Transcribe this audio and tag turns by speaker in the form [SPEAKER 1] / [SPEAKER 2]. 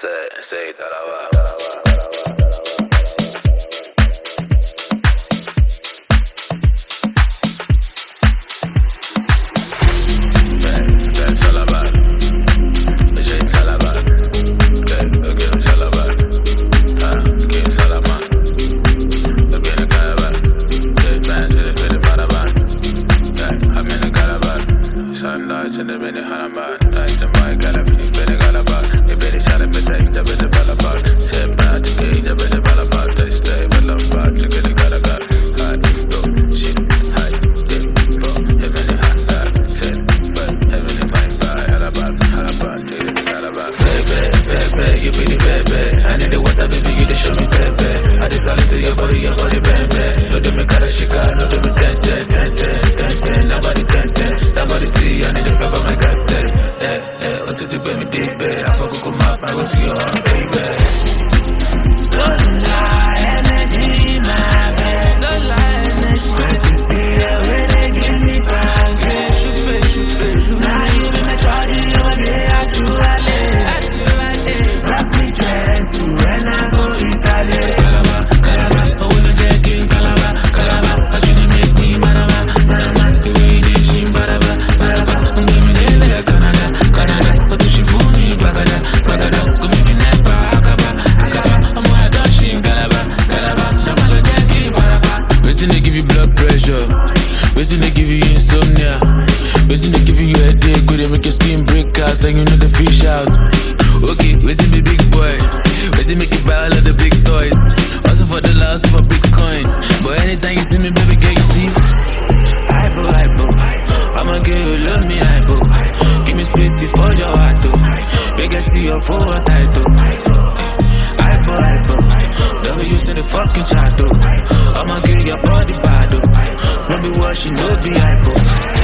[SPEAKER 1] Say that I
[SPEAKER 2] Waiting to give you insomnia. Waiting to give you a headache. Could they make your skin break out and you know the fish out? Okay, waiting be big boy. Waiting make you buy all of the big toys. Also for the last for Bitcoin. But anytime you see me, baby girl, you see hypo. I'ma give you love me hypo. Give me space for your heart though. Make I see your full title. Hypo. Never using the fucking chat though. I'ma give your body bad though. Don't be washing, don't be hypo.